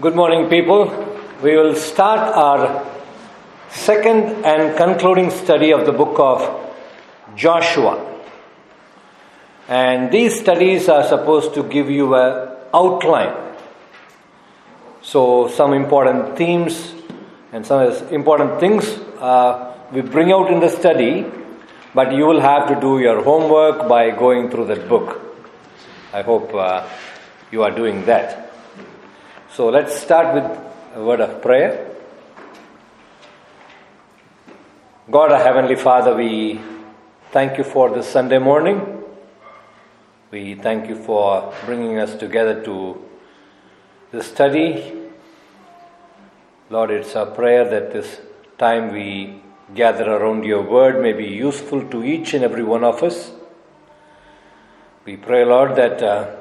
Good morning, people. We will start our second and concluding study of the book of Joshua. And these studies are supposed to give you an outline. So some important themes and some important things we bring out in the study, but you will have to do your homework by going through that book. I hope you are doing that. So let's start with a word of prayer. God, our Heavenly Father, we thank you for this Sunday morning. We thank you for bringing us together to this study. Lord, it's our prayer that this time we gather around your word may be useful to each and every one of us. We pray, Lord, that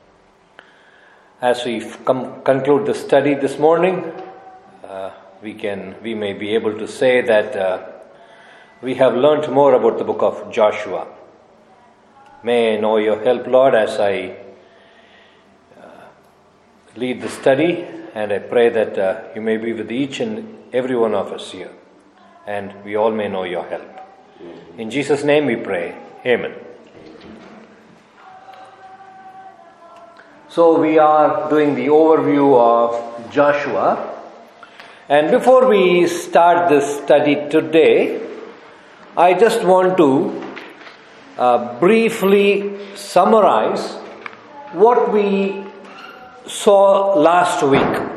as we conclude the study this morning, we may be able to say that we have learnt more about the book of Joshua. May I know your help, Lord, as I lead the study, and I pray that you may be with each and every one of us here, and we all may know your help. In Jesus' name we pray. Amen. So we are doing the overview of Joshua. And before we start this study today, I just want to briefly summarize what we saw last week.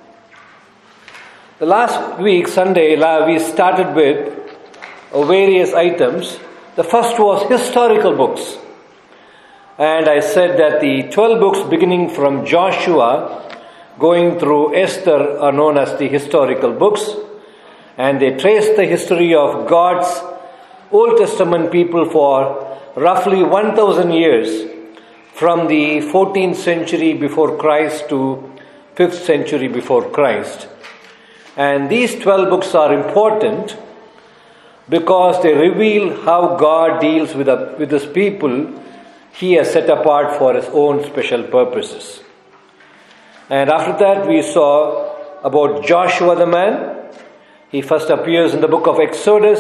The last week, Sunday, we started with various items. The first was historical books. And I said that the 12 books beginning from Joshua going through Esther are known as the historical books, and they trace the history of God's Old Testament people for roughly 1,000 years, from the 14th century before Christ to 5th century before Christ. And these 12 books are important because they reveal how God deals with his people he has set apart for his own special purposes. And after that we saw about Joshua the man. He first appears in the book of Exodus,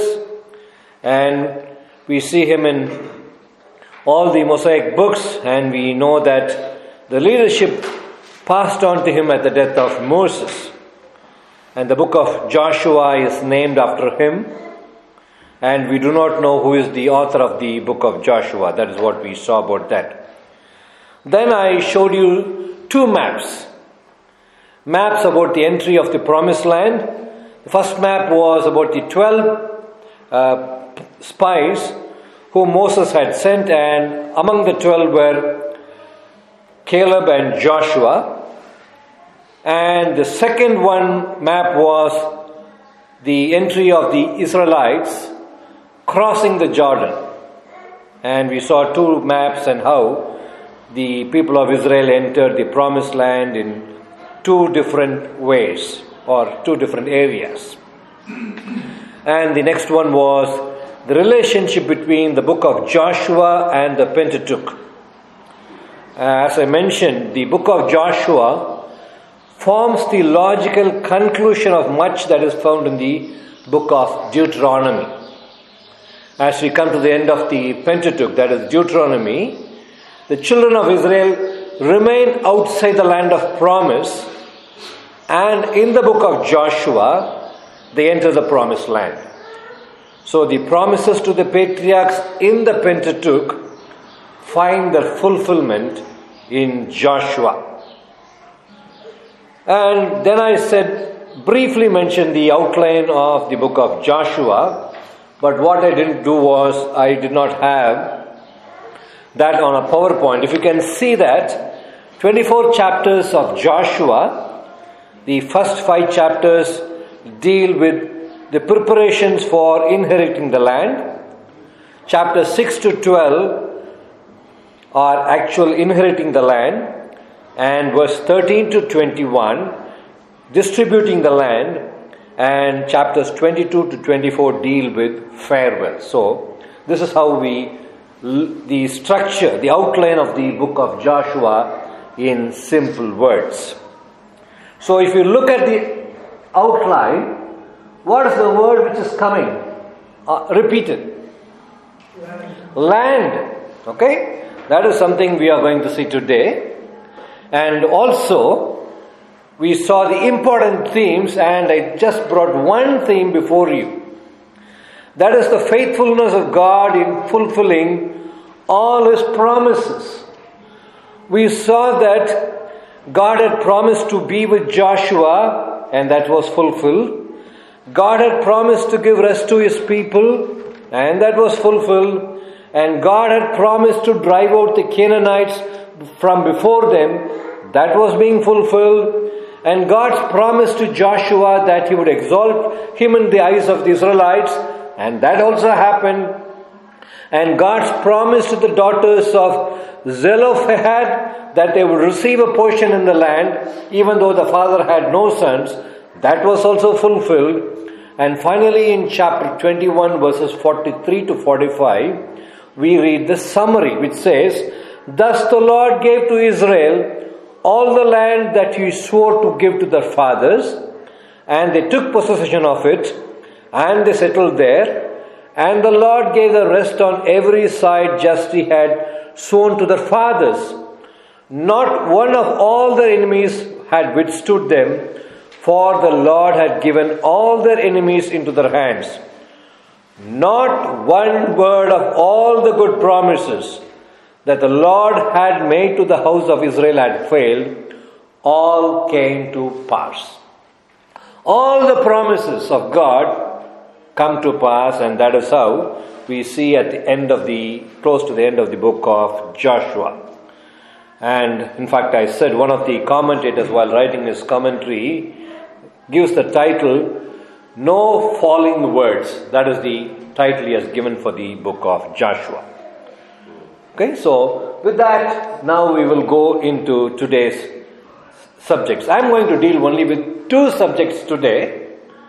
and we see him in all the Mosaic books, and we know that the leadership passed on to him at the death of Moses. And the book of Joshua is named after him. And we do not know who is the author of the book of Joshua. That is what we saw about that. Then I showed you two maps. Maps about the entry of the promised land. The first map was about the 12 spies whom Moses had sent, and among the 12 were Caleb and Joshua. And the second map was the entry of the Israelites crossing the Jordan. And we saw two maps and how the people of Israel entered the promised land in two different ways or two different areas. And the next one was the relationship between the book of Joshua and the Pentateuch. As I mentioned, the book of Joshua forms the logical conclusion of much that is found in the book of Deuteronomy. As we come to the end of the Pentateuch, that is Deuteronomy, the children of Israel remain outside the land of promise, and in the book of Joshua, they enter the promised land. So the promises to the patriarchs in the Pentateuch find their fulfillment in Joshua. And then I briefly mentioned the outline of the book of Joshua. But what I didn't do was, I did not have that on a PowerPoint. If you can see that, 24 chapters of Joshua, the first 5 chapters deal with the preparations for inheriting the land. Chapters 6 to 12 are actual inheriting the land. And verse 13 to 21, distributing the land. And chapters 22 to 24 deal with farewell. So, this is how the structure, the outline of the book of Joshua in simple words. So if you look at the outline, what is the word which is coming? Repeated. Land. Okay? That is something we are going to see today. And also, we saw the important themes, and I just brought one theme before you. That is the faithfulness of God in fulfilling all His promises. We saw that God had promised to be with Joshua, and that was fulfilled. God had promised to give rest to His people, and that was fulfilled. And God had promised to drive out the Canaanites from before them. That was being fulfilled. And God's promise to Joshua that He would exalt him in the eyes of the Israelites, and that also happened. And God's promise to the daughters of Zelophehad that they would receive a portion in the land, even though the father had no sons, that was also fulfilled. And finally in chapter 21 verses 43 to 45, we read the summary which says, "Thus the Lord gave to Israel all the land that He swore to give to their fathers, and they took possession of it, and they settled there. And the Lord gave the rest on every side just He had sworn to their fathers. Not one of all their enemies had withstood them, for the Lord had given all their enemies into their hands. Not one word of all the good promises that the Lord had made to the house of Israel had failed. All came to pass." All the promises of God come to pass, and that is how we see at the end of close to the end of the book of Joshua. And in fact, I said one of the commentators while writing his commentary gives the title, "No Falling Words." That is the title he has given for the book of Joshua. Okay, so with that, now we will go into today's subjects. I am going to deal only with two subjects today.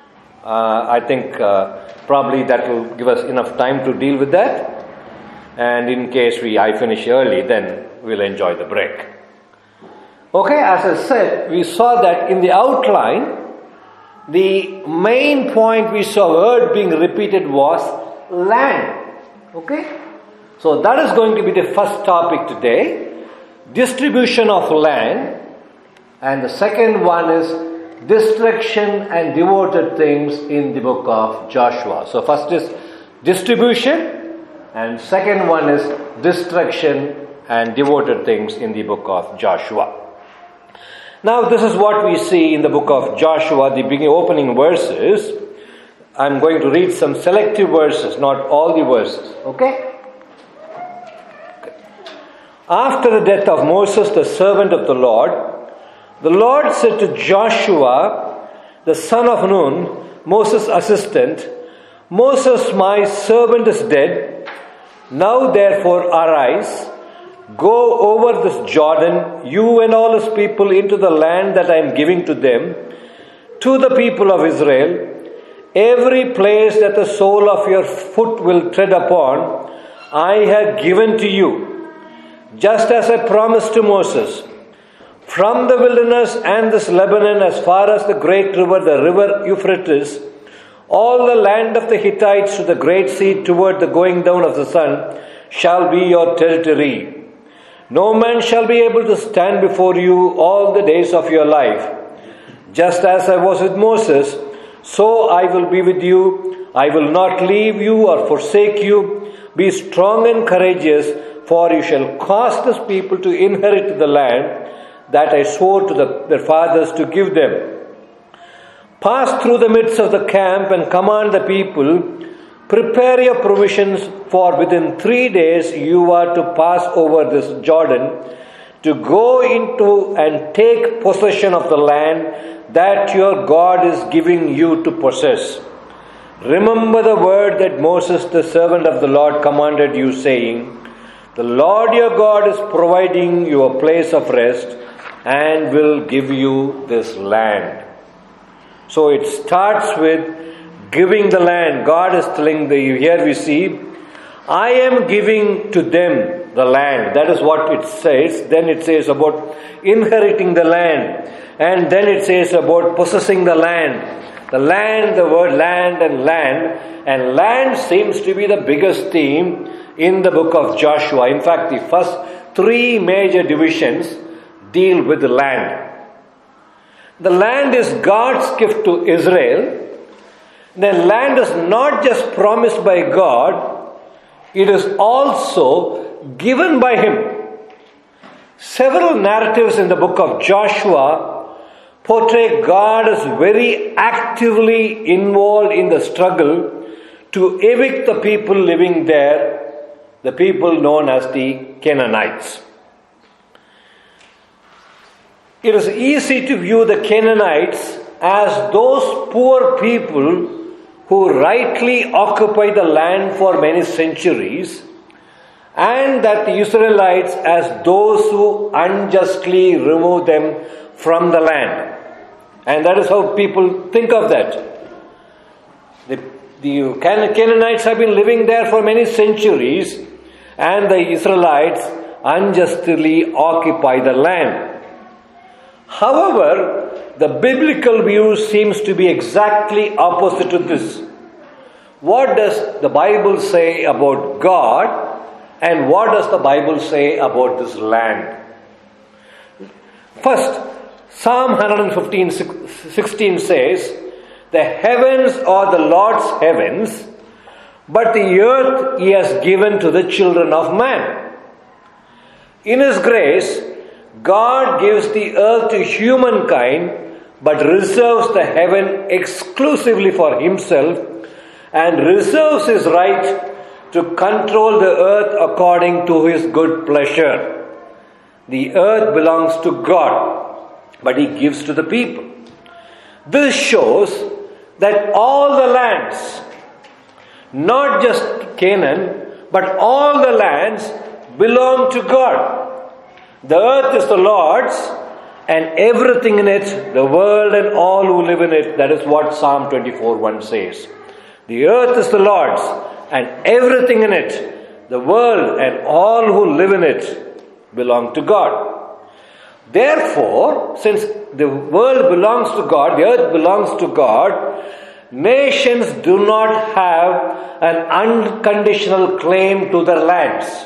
I think probably that will give us enough time to deal with that. And in case I finish early, then we'll enjoy the break. Okay, as I said, we saw that in the outline, the main point we saw word being repeated was land. Okay? So that is going to be the first topic today. Distribution of land. And the second one is destruction and devoted things in the book of Joshua. So first is distribution, and second one is destruction and devoted things in the book of Joshua. Now this is what we see in the book of Joshua, the opening verses. I'm going to read some selective verses, not all the verses. Okay? After the death of Moses, the servant of the Lord said to Joshua, the son of Nun, Moses' assistant, "Moses, my servant, is dead. Now therefore arise, go over this Jordan, you and all his people, into the land that I am giving to them, to the people of Israel. Every place that the sole of your foot will tread upon, I have given to you, just as I promised to Moses. From the wilderness and this Lebanon as far as the great river, the river Euphrates, all the land of the Hittites to the great sea toward the going down of the sun shall be your territory. No man shall be able to stand before you all the days of your life. Just as I was with Moses, so I will be with you. I will not leave you or forsake you. Be strong and courageous, for you shall cause this people to inherit the land that I swore to their fathers to give them. Pass through the midst of the camp and command the people, prepare your provisions, for within 3 days you are to pass over this Jordan, to go into and take possession of the land that your God is giving you to possess. Remember the word that Moses, the servant of the Lord, commanded you, saying, the Lord your God is providing you a place of rest and will give you this land." So it starts with giving the land. God is telling here we see, I am giving to them the land. That is what it says. Then it says about inheriting the land. And then it says about possessing the land. The land, the word land and land. And land seems to be the biggest theme in the book of Joshua. In fact, the first 3 major divisions deal with the land. The land is God's gift to Israel. The land is not just promised by God, it is also given by Him. Several narratives in the book of Joshua portray God as very actively involved in the struggle to evict the people living there, the people known as the Canaanites. It is easy to view the Canaanites as those poor people who rightly occupied the land for many centuries, and that the Israelites as those who unjustly remove them from the land. And that is how people think of that. The Canaanites have been living there for many centuries, and the Israelites unjustly occupy the land. However, the biblical view seems to be exactly opposite to this. What does the Bible say about God, and what does the Bible say about this land? First, Psalm 115:16 says, "The heavens are the Lord's heavens, but the earth He has given to the children of man." In His grace, God gives the earth to humankind, but reserves the heaven exclusively for Himself, and reserves His right to control the earth according to His good pleasure. The earth belongs to God, but He gives to the people. This shows that all the lands, not just Canaan, but all the lands belong to God. The earth is the Lord's, and everything in it, the world and all who live in it. That is what Psalm 24:1 says. The earth is the Lord's, and everything in it, the world and all who live in it, belong to God. Therefore, since the world belongs to God, the earth belongs to God, nations do not have an unconditional claim to their lands.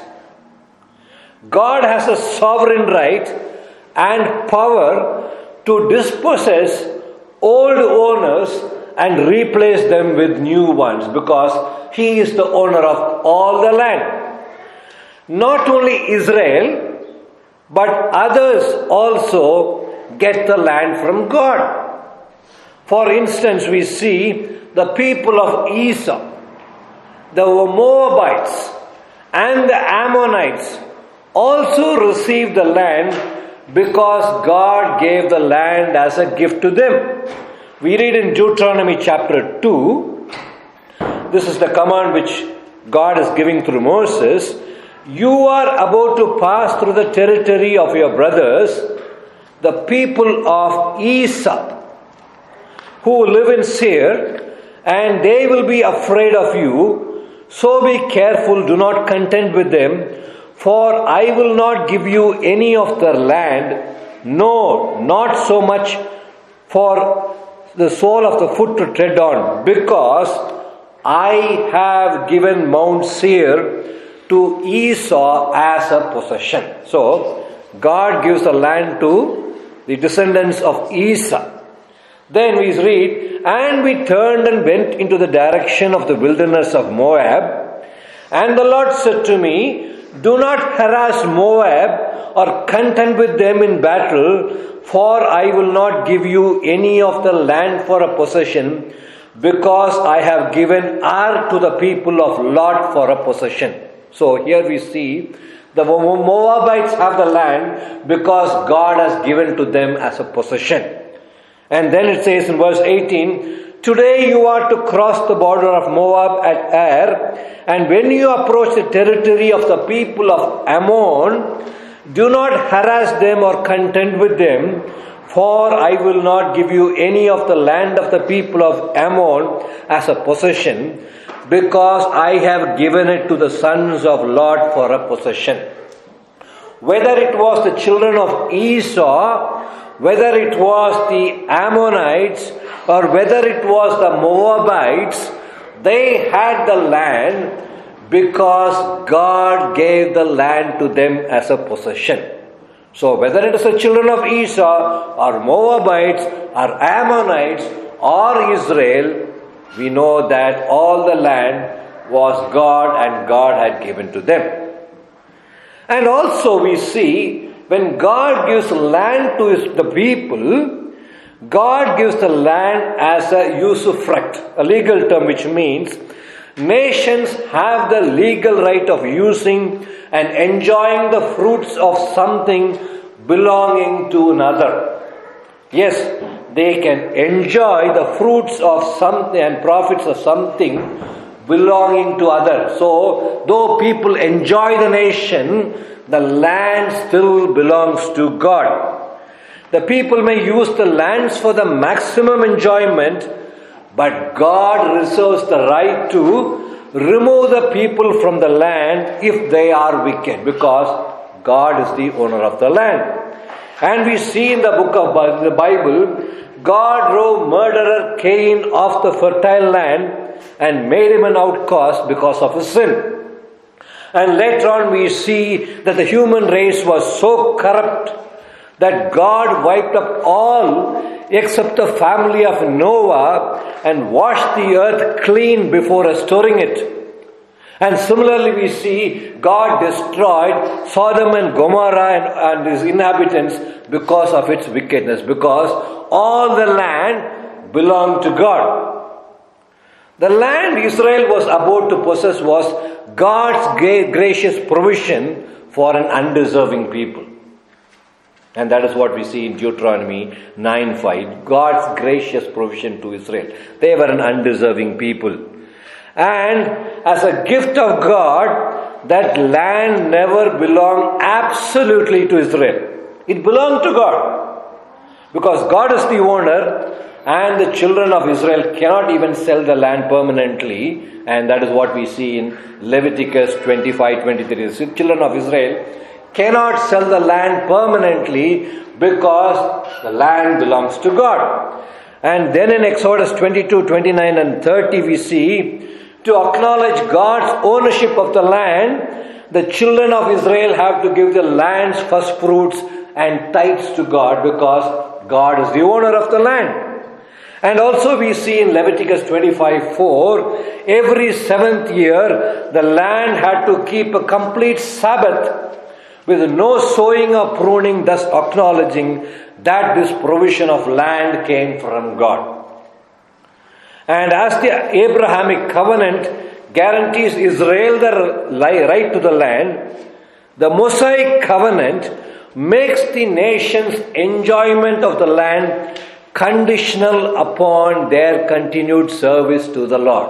God has a sovereign right and power to dispossess old owners and replace them with new ones, because He is the owner of all the land. Not only Israel, but others also get the land from God. For instance, we see the people of Esau, the Moabites, and the Ammonites also received the land because God gave the land as a gift to them. We read in Deuteronomy chapter 2, this is the command which God is giving through Moses. You are about to pass through the territory of your brothers, the people of Esau, who live in Seir, and they will be afraid of you. So be careful, do not contend with them, for I will not give you any of their land, no, not so much for the sole of the foot to tread on, because I have given Mount Seir to Esau as a possession. So, God gives the land to the descendants of Esau. Then we read, and we turned and went into the direction of the wilderness of Moab. And the Lord said to me, do not harass Moab or contend with them in battle, for I will not give you any of the land for a possession, because I have given Ar to the people of Lot for a possession. So here we see the Moabites have the land because God has given to them as a possession. And then it says in verse 18, today you are to cross the border of Moab at Ar, and when you approach the territory of the people of Ammon, do not harass them or contend with them, for I will not give you any of the land of the people of Ammon as a possession, because I have given it to the sons of Lot for a possession. whether it was the children of Esau, whether it was the Ammonites, or whether it was the Moabites, they had the land because God gave the land to them as a possession. So whether it is the children of Esau, or Moabites, or Ammonites, or Israel, we know that all the land was God and God had given to them. And also we see, when God gives land to the people, God gives the land as a usufruct, a legal term which means nations have the legal right of using and enjoying the fruits of something belonging to another. Yes, they can enjoy the fruits of something and profits of something belonging to others. So, though people enjoy the nation, the land still belongs to God. The people may use the lands for the maximum enjoyment, but God reserves the right to remove the people from the land if they are wicked, because God is the owner of the land. And we see in the book of the Bible, God drove murderer Cain off the fertile land and made him an outcast because of his sin. And later on we see that the human race was so corrupt that God wiped up all except the family of Noah and washed the earth clean before restoring it. And similarly we see God destroyed Sodom and Gomorrah and its inhabitants because of its wickedness, because all the land belonged to God. The land Israel was about to possess was God's gracious provision for an undeserving people. And that is what we see in Deuteronomy 9:5. God's gracious provision to Israel. They were an undeserving people. And as a gift of God, that land never belonged absolutely to Israel. It belonged to God. Because God is the owner, and the children of Israel cannot even sell the land permanently. And that is what we see in Leviticus 25:23. The children of Israel cannot sell the land permanently because the land belongs to God. And then in Exodus 22:29 and 30 we see, to acknowledge God's ownership of the land, the children of Israel have to give the land's first fruits and tithes to God, because God is the owner of the land. And also we see in Leviticus 25:4, every 7th year the land had to keep a complete Sabbath with no sowing or pruning, thus acknowledging that this provision of land came from God. And as the Abrahamic covenant guarantees Israel the right to the land, the Mosaic covenant makes the nation's enjoyment of the land conditional upon their continued service to the Lord.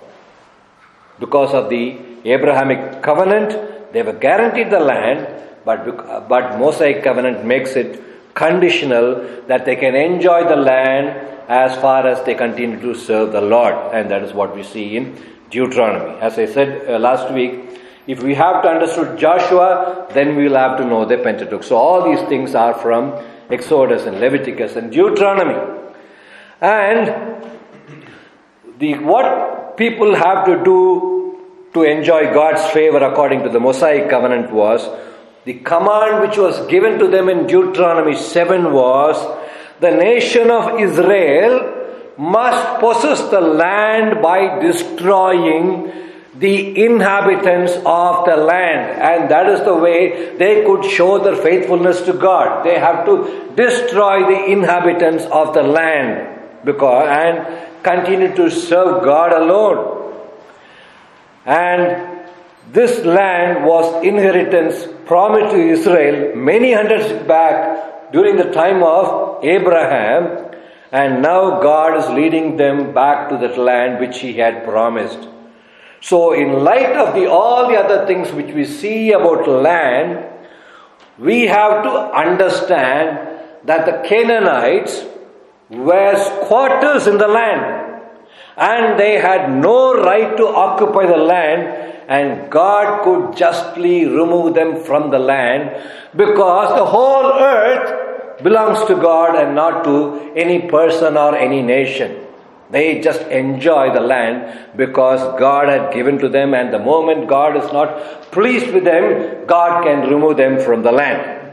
Because of the Abrahamic covenant, they were guaranteed the land, but Mosaic covenant makes it conditional that they can enjoy the land as far as they continue to serve the Lord. And that is what we see in Deuteronomy. As I said last week, if we have to understand Joshua, then we will have to know the Pentateuch. So all these things are from Exodus and Leviticus and Deuteronomy. And what people have to do to enjoy God's favor according to the Mosaic covenant was, the command which was given to them in Deuteronomy 7 was, the nation of Israel must possess the land by destroying the inhabitants of the land. And that is the way they could show their faithfulness to God. They have to destroy the inhabitants of the land and continue to serve God alone. And this land was inheritance promised to Israel many hundreds back during the time of Abraham, and now God is leading them back to that land which He had promised. So in light of all the other things which we see about land, we have to understand that the Canaanites were squatters in the land, and they had no right to occupy the land and God could justly remove them from the land because the whole earth belongs to God and not to any person or any nation. They just enjoy the land because God had given to them, and the moment God is not pleased with them, God can remove them from the land.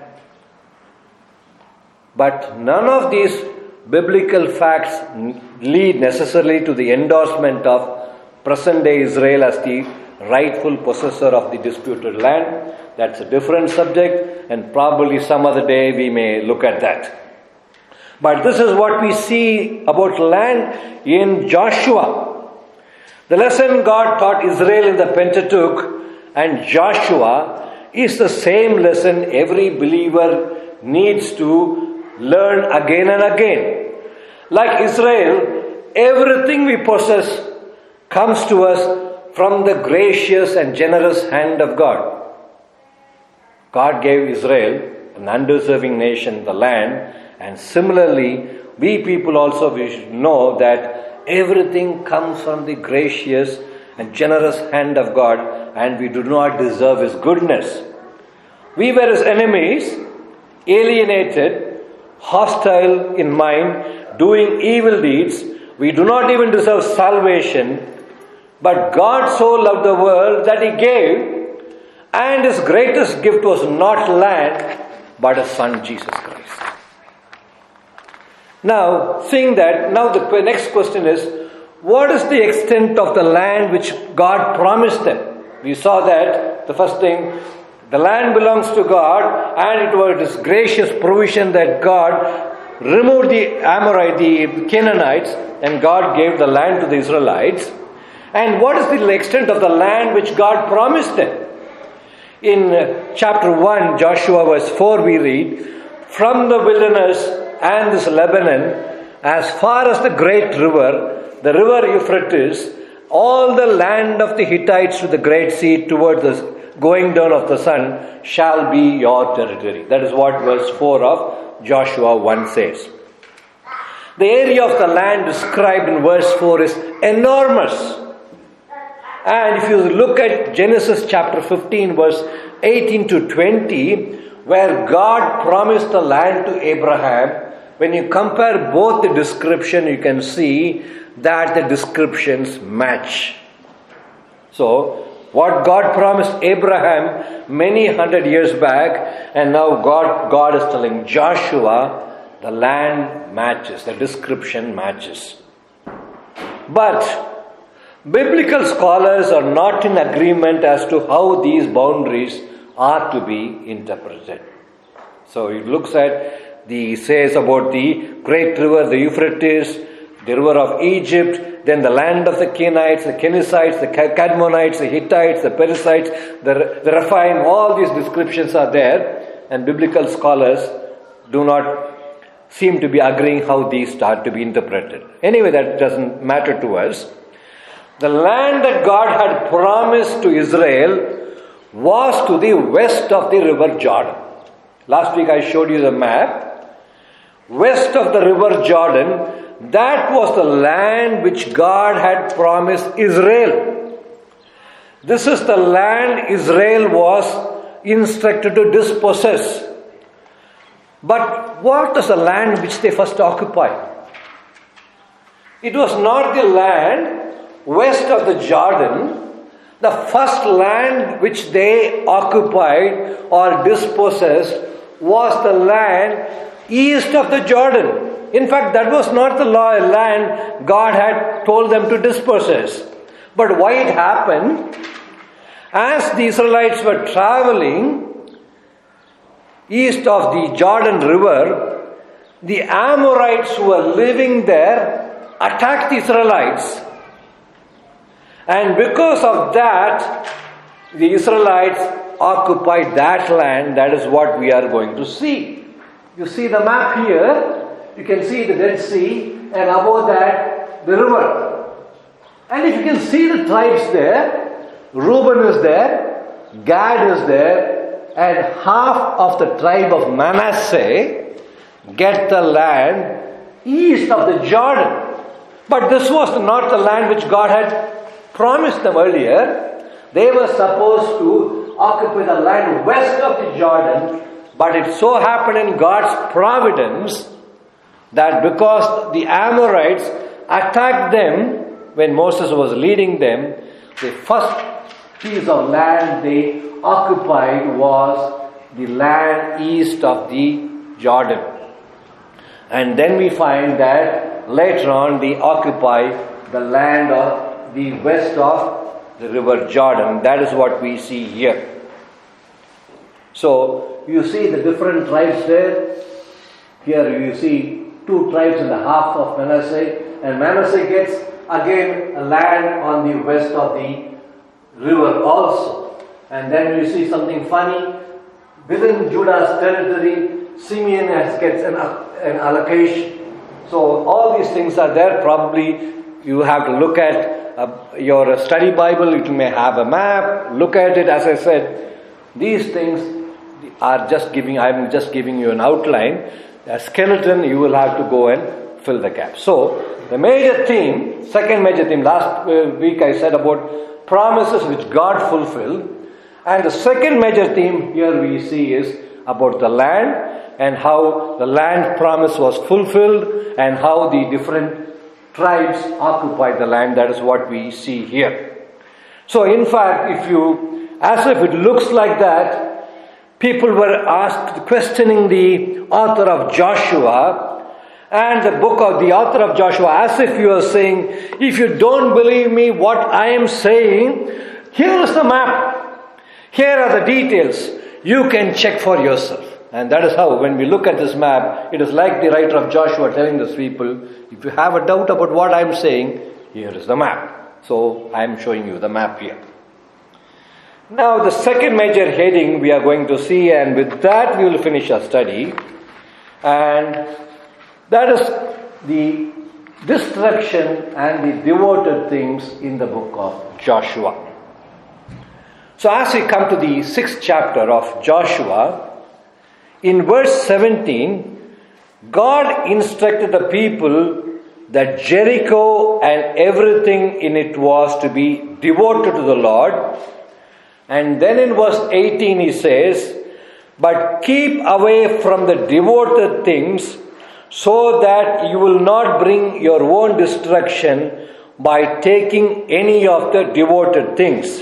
But none of these biblical facts lead necessarily to the endorsement of present-day Israel as the rightful possessor of the disputed land. That's a different subject, and probably some other day we may look at that. But this is what we see about land in Joshua. The lesson God taught Israel in the Pentateuch and Joshua is the same lesson every believer needs to learn again and again. Like Israel, everything we possess comes to us from the gracious and generous hand of God. God gave Israel, an undeserving nation, the land. And similarly, we people also we should know that everything comes from the gracious and generous hand of God, and we do not deserve His goodness. We were His enemies, alienated, hostile in mind, doing evil deeds. We do not even deserve salvation. But God so loved the world that He gave, and His greatest gift was not land, but His Son Jesus Christ. Now, seeing that, now the next question is, what is the extent of the land which God promised them? We saw that, the first thing, the land belongs to God, and it was His gracious provision that God removed the Amorite, the Canaanites, and God gave the land to the Israelites. And what is the extent of the land which God promised them? In chapter 1, Joshua verse 4, we read, "From the wilderness and this Lebanon, as far as the great river, the river Euphrates, all the land of the Hittites to the great sea toward the going down of the sun shall be your territory." That is what verse 4 of Joshua 1 says. The area of the land described in verse 4 is enormous. And if you look at Genesis chapter 15 verse 18 to 20, where God promised the land to Abraham, when you compare both the description, you can see that the descriptions match. So, what God promised Abraham many hundred years back, and now God is telling Joshua, the land matches, the description matches. But biblical scholars are not in agreement as to how these boundaries are to be interpreted. So it looks at says about the great river, the Euphrates, the river of Egypt, then the land of the Canaanites, the Kenizzites, the Kadmonites, the Hittites, the Perizzites, the Rephaim, all these descriptions are there, and biblical scholars do not seem to be agreeing how these start to be interpreted. Anyway, that doesn't matter to us. The land that God had promised to Israel was to the west of the river Jordan. Last week I showed you the map. West of the river Jordan, that was the land which God had promised Israel. This is the land Israel was instructed to dispossess. But what is the land which they first occupied? It was not the land west of the Jordan. The first land which they occupied or dispossessed was the land east of the Jordan. In fact, that was not the land God had told them to dispossess. But why it happened? As the Israelites were traveling east of the Jordan River, the Amorites who were living there attacked the Israelites. And because of that, the Israelites occupied that land. That is what we are going to see. You see the map here. You can see the Dead Sea, and above that, the river. And if you can see the tribes there, Reuben is there, Gad is there, and half of the tribe of Manasseh get the land east of the Jordan. But this was not the land which God had promised them earlier. They were supposed to occupy the land west of the Jordan, but it so happened in God's providence that because the Amorites attacked them when Moses was leading them, the first piece of land they occupied was the land east of the Jordan. And then we find that later on they occupy the land of the west of the river Jordan. That is what we see here. So you see the different tribes there. Here you see 2 tribes in the half of Manasseh, and Manasseh gets again a land on the west of the river also. And then you see something funny. Within Judah's territory, Simeon gets an allocation. So all these things are there. Probably you have to look at your study Bible. It may have a map. Look at it. As I said, these things are just giving. I'm just giving you an outline. A skeleton, you will have to go and fill the gap. So the major theme, second major theme. Last week I said about promises which God fulfilled. And the second major theme here we see is about the land and how the land promise was fulfilled and how the different tribes occupied the land. That is what we see here. So in fact, as if it looks like that, people were questioning the author of Joshua and the book of the author of Joshua, as if you are saying, if you don't believe me what I am saying, here is the map. Here are the details. You can check for yourself. And that is how, when we look at this map, it is like the writer of Joshua telling these people, if you have a doubt about what I am saying, here is the map. So I am showing you the map here. Now the second major heading we are going to see, and with that we will finish our study. And that is the destruction and the devoted things in the book of Joshua. So as we come to the 6th chapter of Joshua, in verse 17, God instructed the people that Jericho and everything in it was to be devoted to the Lord. And then in verse 18 he says, but keep away from the devoted things so that you will not bring your own destruction by taking any of the devoted things.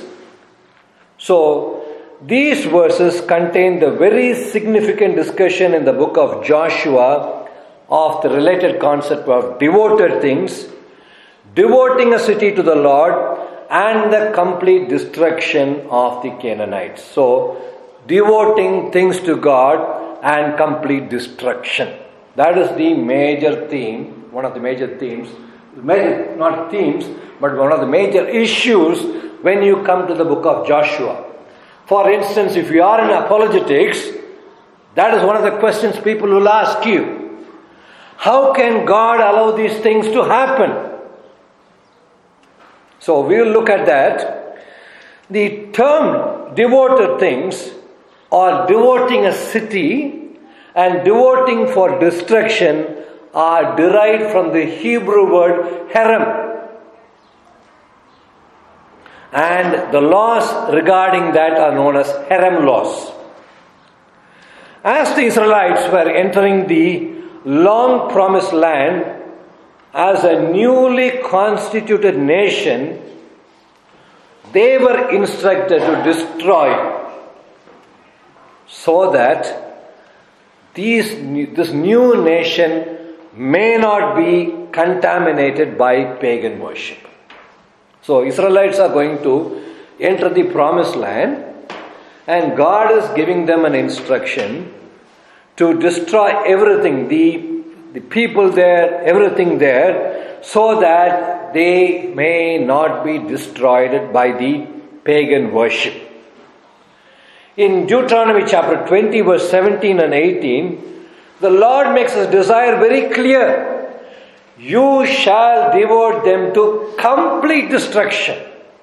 So, these verses contain the very significant discussion in the book of Joshua of the related concept of devoted things, devoting a city to the Lord, and the complete destruction of the Canaanites. So, devoting things to God and complete destruction. That is the major theme, one of the major themes, not themes, but one of the major issues when you come to the book of Joshua. For instance, if you are in apologetics, that is one of the questions people will ask you. How can God allow these things to happen? So we will look at that. The term devoted things, or devoting a city and devoting for destruction, are derived from the Hebrew word herem. And the laws regarding that are known as herem laws. As the Israelites were entering the long promised land as a newly constituted nation, they were instructed to destroy so that this new nation may not be contaminated by pagan worship. So Israelites are going to enter the promised land, and God is giving them an instruction to destroy everything, the people there, everything there, so that they may not be destroyed by the pagan worship. In Deuteronomy chapter 20 verse 17 and 18, the Lord makes His desire very clear. You shall devote them to complete destruction,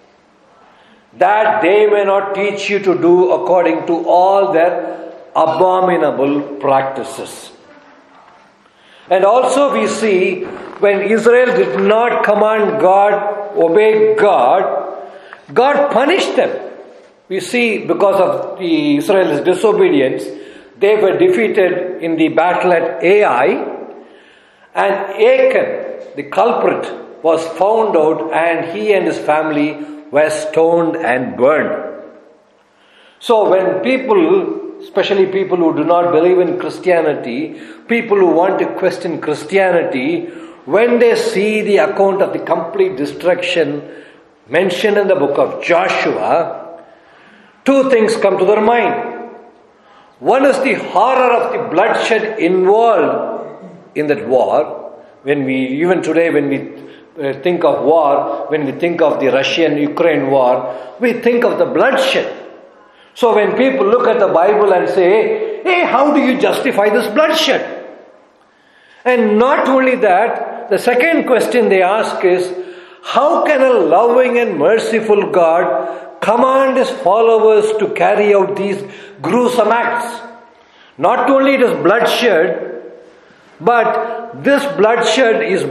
that they may not teach you to do according to all their abominable practices. And also we see when Israel did not command God, obey God, God punished them. We see because of the Israel's disobedience, they were defeated in the battle at Ai, and Achan, the culprit, was found out, and he and his family were stoned and burned. So when people, especially people who do not believe in Christianity, people who want to question Christianity, when they see the account of the complete destruction mentioned in the book of Joshua, two things come to their mind. One is the horror of the bloodshed involved in that war. Even today when we think of war, when we think of the Russian-Ukraine war, we think of the bloodshed. So when people look at the Bible and say, hey, how do you justify this bloodshed? And not only that, the second question they ask is, how can a loving and merciful God command His followers to carry out these gruesome acts? Not only it is bloodshed, but this bloodshed is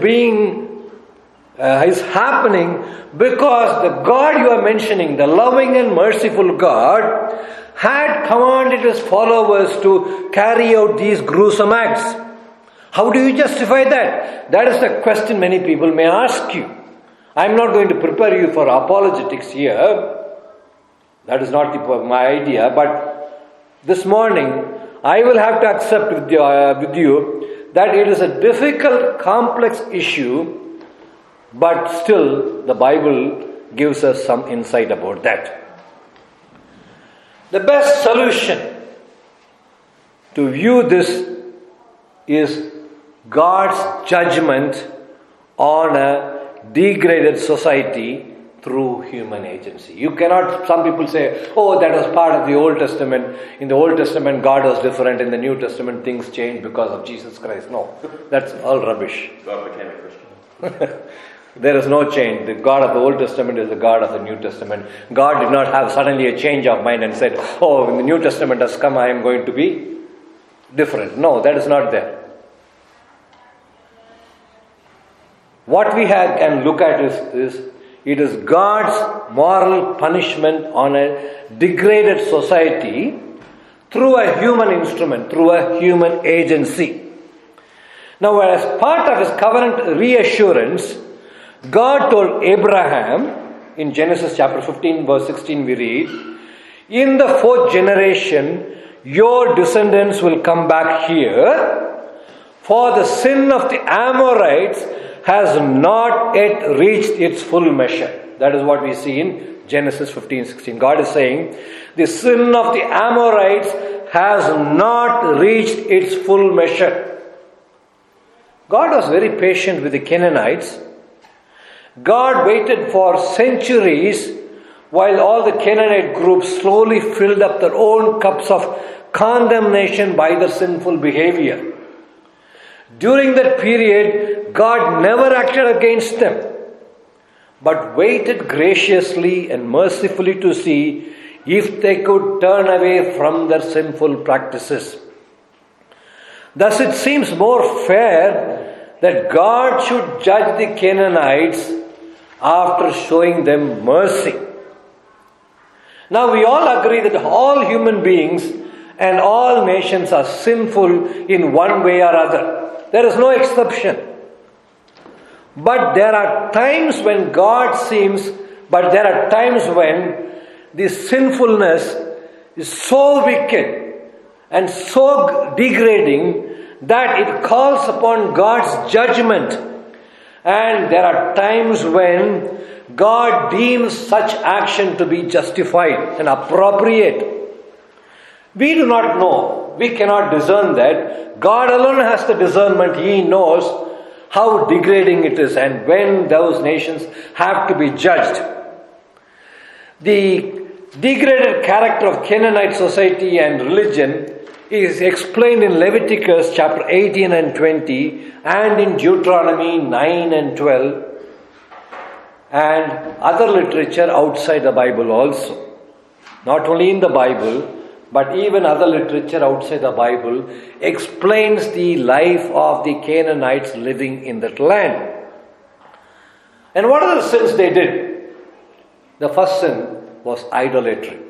happening because the God you are mentioning, the loving and merciful God, had commanded His followers to carry out these gruesome acts. How do you justify that? That is the question many people may ask you. I am not going to prepare you for apologetics here. That is not my idea. But this morning, I will have to accept with you that it is a difficult, complex issue, but still the Bible gives us some insight about that. The best solution to view this is God's judgment on a degraded society through human agency. You cannot, some people say, oh, that was part of the Old Testament. In the Old Testament, God was different. In the New Testament, things changed because of Jesus Christ. No, that's all rubbish. God became a Christian. There is no change. The God of the Old Testament is the God of the New Testament. God did not have suddenly a change of mind and said, oh, when the New Testament has come, I am going to be different. No, that is not there. What we can look at is it is God's moral punishment on a degraded society through a human instrument, through a human agency. Now, as part of His covenant reassurance, God told Abraham, in Genesis chapter 15 verse 16 we read, in the fourth generation, your descendants will come back here, for the sin of the Amorites has not yet reached its full measure. That is what we see in Genesis 15:16. God is saying, the sin of the Amorites has not reached its full measure. God was very patient with the Canaanites. God waited for centuries while all the Canaanite groups slowly filled up their own cups of condemnation by their sinful behavior. During that period, God never acted against them, but waited graciously and mercifully to see if they could turn away from their sinful practices. Thus it seems more fair that God should judge the Canaanites after showing them mercy. Now we all agree that all human beings and all nations are sinful in one way or other. There is no exception. But there are times when there are times when the sinfulness is so wicked and so degrading that it calls upon God's judgment. And there are times when God deems such action to be justified and appropriate. We do not know. We cannot discern that. God alone has the discernment. He knows how degrading it is and when those nations have to be judged. The degraded character of Canaanite society and religion is explained in Leviticus chapter 18 and 20 and in Deuteronomy 9 and 12 and other literature outside the Bible also. Not only in the Bible, but even other literature outside the Bible explains the life of the Canaanites living in that land. And what are the sins they did? The first sin was idolatry.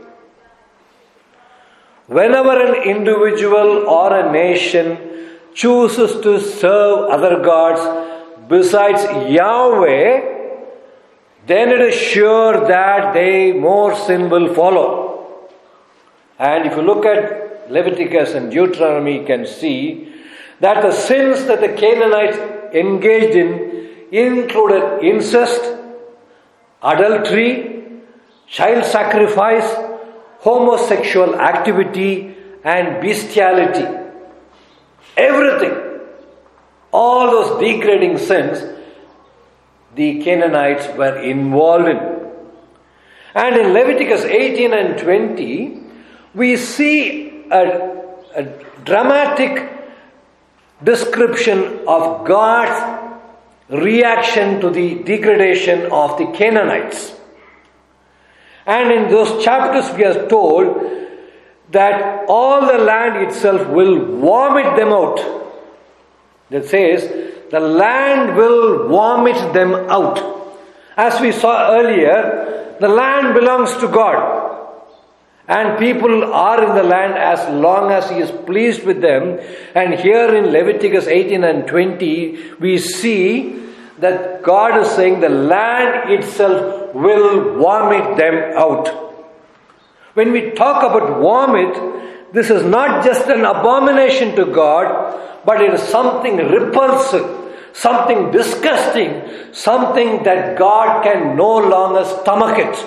Whenever an individual or a nation chooses to serve other gods besides Yahweh, then it is sure that more sin will follow. And if you look at Leviticus and Deuteronomy, you can see that the sins that the Canaanites engaged in included incest, adultery, child sacrifice, homosexual activity, and bestiality. Everything. All those degrading sins the Canaanites were involved in. And in Leviticus 18 and 20, we see a dramatic description of God's reaction to the degradation of the Canaanites. And in those chapters we are told that all the land itself will vomit them out. That says, the land will vomit them out. As we saw earlier, the land belongs to God. And people are in the land as long as He is pleased with them. And here in Leviticus 18 and 20, we see that God is saying the land itself will vomit them out. When we talk about vomit, this is not just an abomination to God, but it is something repulsive, something disgusting, something that God can no longer stomach it.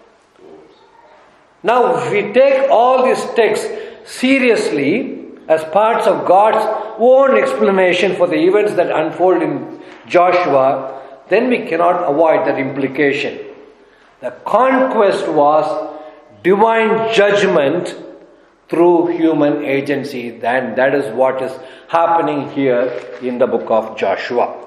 Now, if we take all these texts seriously as parts of God's own explanation for the events that unfold in Joshua, then we cannot avoid that implication. The conquest was divine judgment through human agency, and that is what is happening here in the book of Joshua.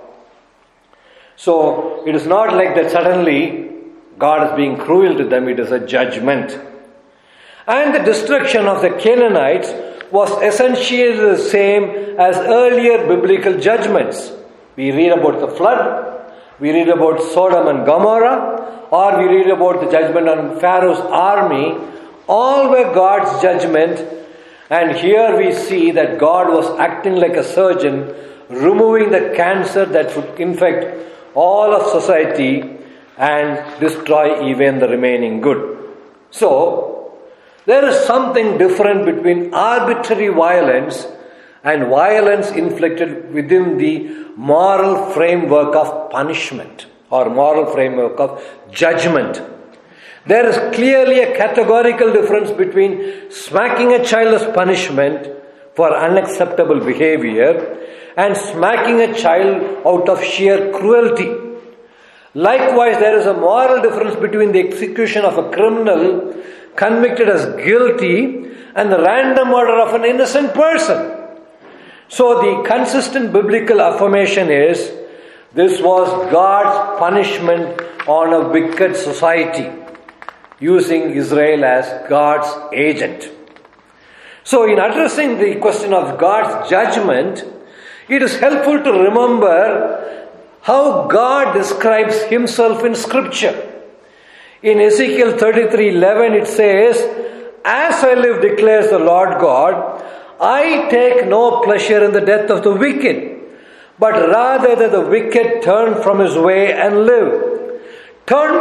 So, it is not like that suddenly God is being cruel to them, it is a judgment. And the destruction of the Canaanites was essentially the same as earlier biblical judgments. We read about the flood, we read about Sodom and Gomorrah, or we read about the judgment on Pharaoh's army. All were God's judgment, and here we see that God was acting like a surgeon, removing the cancer that would infect all of society and destroy even the remaining good. So, there is something different between arbitrary violence and violence inflicted within the moral framework of punishment or moral framework of judgment. There is clearly a categorical difference between smacking a child as punishment for unacceptable behavior and smacking a child out of sheer cruelty. Likewise, there is a moral difference between the execution of a criminal convicted as guilty and the random murder of an innocent person. So the consistent biblical affirmation is, this was God's punishment on a wicked society, using Israel as God's agent. So in addressing the question of God's judgment, it is helpful to remember how God describes Himself in Scripture. In Ezekiel 33:11 it says, "As I live, declares the Lord God, I take no pleasure in the death of the wicked, but rather that the wicked turn from his way and live. Turn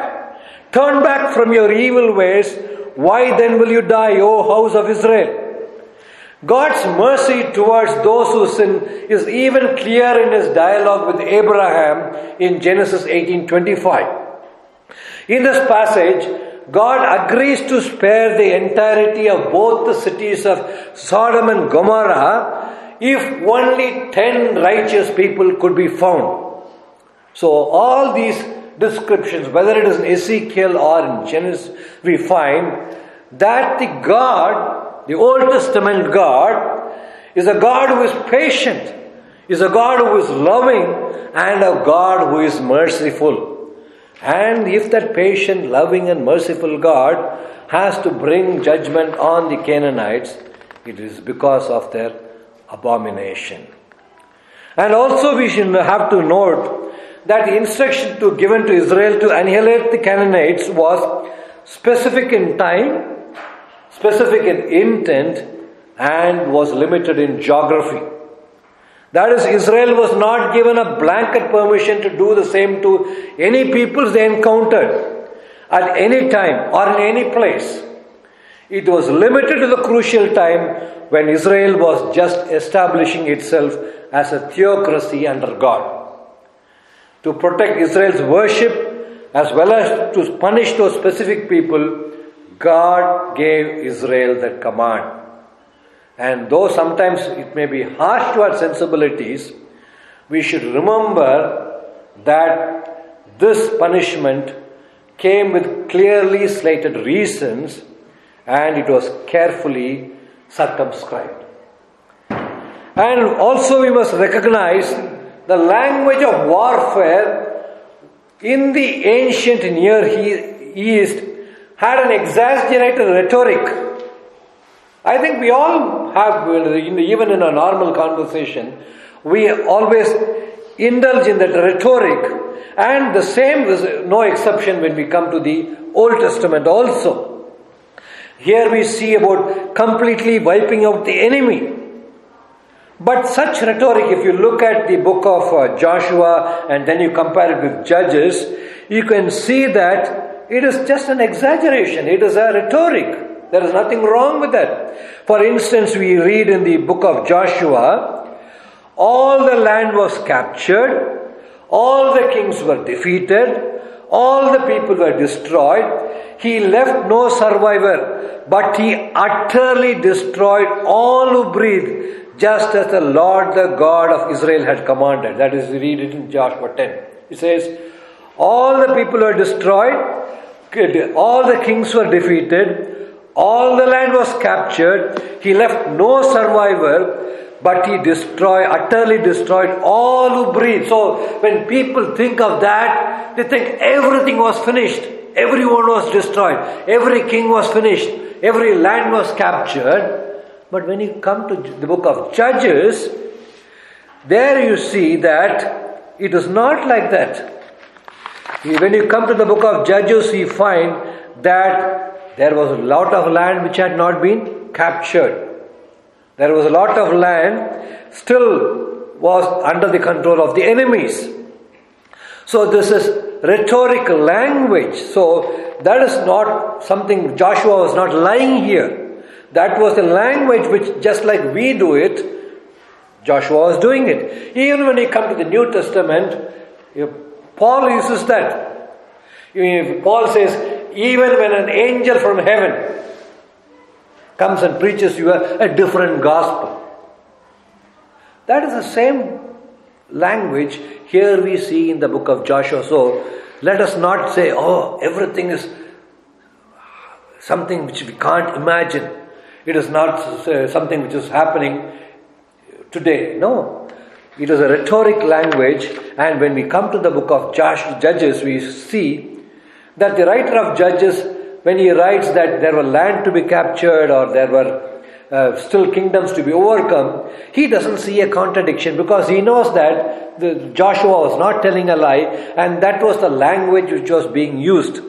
back from your evil ways. Why then will you die, O house of Israel?" God's mercy towards those who sin is even clear in His dialogue with Abraham in Genesis 18:25. In this passage, God agrees to spare the entirety of both the cities of Sodom and Gomorrah if only 10 righteous people could be found. So all these descriptions, whether it is in Ezekiel or in Genesis, we find that the Old Testament God, is a God who is patient, is a God who is loving, and a God who is merciful. And if that patient, loving and merciful God has to bring judgment on the Canaanites, it is because of their abomination. And also we should have to note that the instruction given to Israel to annihilate the Canaanites was specific in time, specific in intent, and was limited in geography. That is, Israel was not given a blanket permission to do the same to any peoples they encountered at any time or in any place. It was limited to the crucial time when Israel was just establishing itself as a theocracy under God. To protect Israel's worship as well as to punish those specific people, God gave Israel that command. And though sometimes it may be harsh to our sensibilities, we should remember that this punishment came with clearly slated reasons and it was carefully circumscribed. And also we must recognize the language of warfare in the ancient Near East had an exaggerated rhetoric. I think we all have, even in a normal conversation, we always indulge in that rhetoric, and the same is no exception when we come to the Old Testament also. Here we see about completely wiping out the enemy. But such rhetoric, if you look at the book of Joshua and then you compare it with Judges, you can see that it is just an exaggeration. It is a rhetoric. There is nothing wrong with that. For instance, we read in the book of Joshua, all the land was captured, all the kings were defeated, all the people were destroyed. He left no survivor, but he utterly destroyed all who breathed, just as the Lord, the God of Israel had commanded. That is, we read it in Joshua 10. It says, all the people were destroyed, all the kings were defeated, all the land was captured, he left no survivor, but he utterly destroyed all who breathed. So when people think of that, they think everything was finished, everyone was destroyed, every king was finished, every land was captured. But when you come to the book of Judges, there you see that it is not like that. When you come to the book of Judges, you find that there was a lot of land which had not been captured. There was a lot of land still was under the control of the enemies. So this is rhetorical language. So that is not something, Joshua was not lying here. That was the language which, just like we do it, Joshua was doing it. Even when you come to the New Testament, Paul uses that. Paul says, even when an angel from heaven comes and preaches you a different gospel. That is the same language here we see in the book of Joshua. So let us not say, oh, everything is something which we can't imagine. It is not something which is happening today. No. It is a rhetoric language, and when we come to the book of Judges, we see that the writer of Judges, when he writes that there were land to be captured or there were still kingdoms to be overcome, he doesn't see a contradiction because he knows that Joshua was not telling a lie and that was the language which was being used.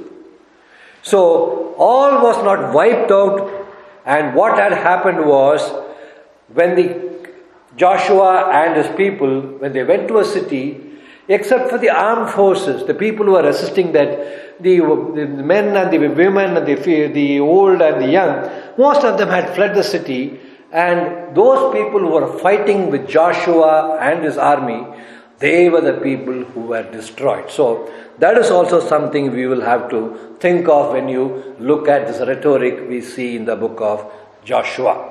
So all was not wiped out, and what had happened was when Joshua and his people, when they went to a city, except for the armed forces, the people who were resisting that, the men and the women and the old and the young, most of them had fled the city, and those people who were fighting with Joshua and his army, they were the people who were destroyed. So that is also something we will have to think of when you look at this rhetoric we see in the book of Joshua.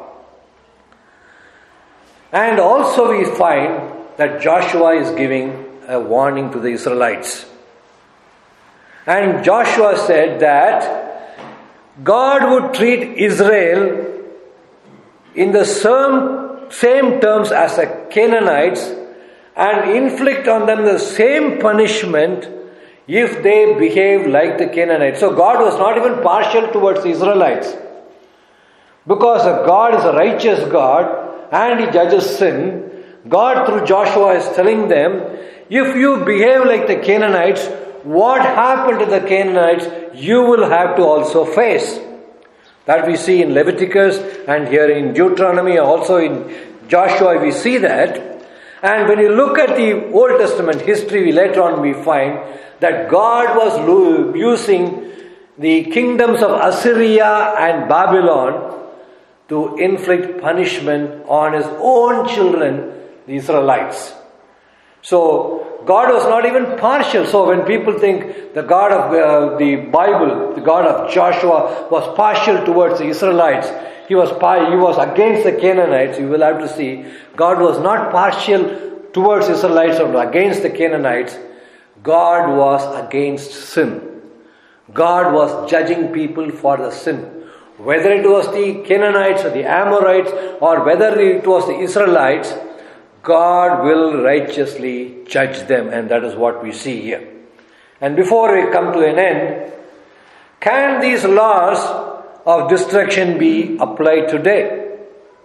And also we find that Joshua is giving a warning to the Israelites. And Joshua said that God would treat Israel in the same terms as the Canaanites and inflict on them the same punishment if they behave like the Canaanites. So God was not even partial towards the Israelites. Because God is a righteous God and He judges sin, God through Joshua is telling them, if you behave like the Canaanites, what happened to the Canaanites, you will have to also face. That we see in Leviticus and here in Deuteronomy, also in Joshua, we see that. And when you look at the Old Testament history, later on we find that God was using the kingdoms of Assyria and Babylon to inflict punishment on His own children, the Israelites. So God was not even partial. So when people think the God of the Bible, the God of Joshua was partial towards the Israelites, he was against the Canaanites, you will have to see, God was not partial towards Israelites or against the Canaanites. God was against sin. God was judging people for the sin. Whether it was the Canaanites or the Amorites or whether it was the Israelites, God will righteously judge them, and that is what we see here. And before we come to an end, can these laws of destruction be applied today?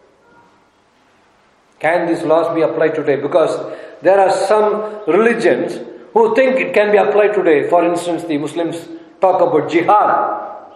Can these laws be applied today? Because there are some religions who think it can be applied today. For instance, the Muslims talk about jihad.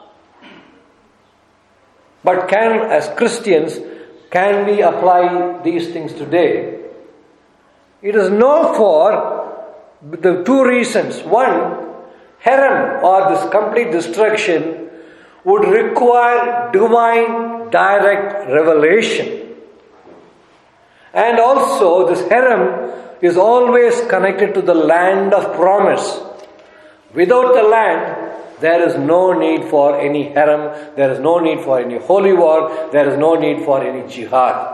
But as Christians, can we apply these things today? It is no for the two reasons. One, herem or this complete destruction would require divine direct revelation. And also this herem is always connected to the land of promise. Without the land, there is no need for any herem, there is no need for any holy war, there is no need for any jihad.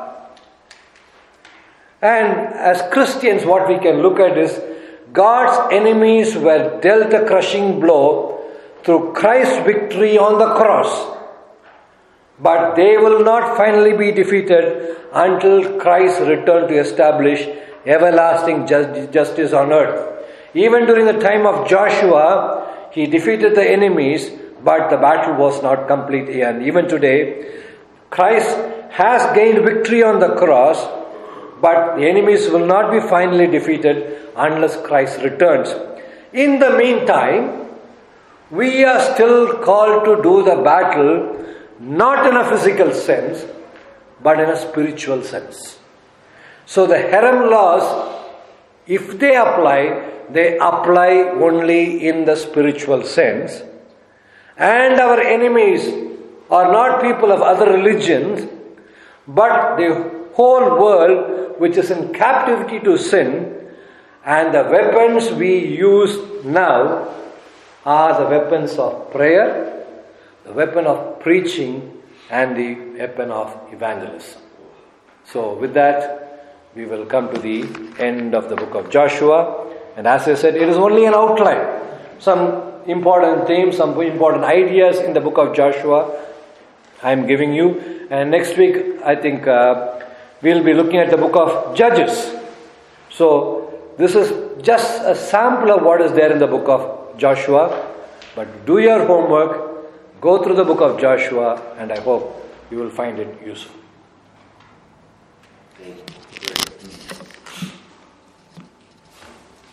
And as Christians, what we can look at is God's enemies were dealt a crushing blow through Christ's victory on the cross. But they will not finally be defeated until Christ return to establish everlasting justice on earth. Even during the time of Joshua, he defeated the enemies, but the battle was not complete. And even today, Christ has gained victory on the cross, but the enemies will not be finally defeated unless Christ returns. In the meantime, we are still called to do the battle, not in a physical sense, but in a spiritual sense. So the herem laws, if they apply only in the spiritual sense. And our enemies are not people of other religions, but the whole world which is in captivity to sin. And the weapons we use now are the weapons of prayer, the weapon of preaching, and the weapon of evangelism. So with that, we will come to the end of the book of Joshua. And as I said, it is only an outline. Some important themes, some important ideas in the book of Joshua I am giving you. And next week, I think we'll be looking at the book of Judges. So this is just a sample of what is there in the book of Joshua. But do your homework, go through the book of Joshua, and I hope you will find it useful.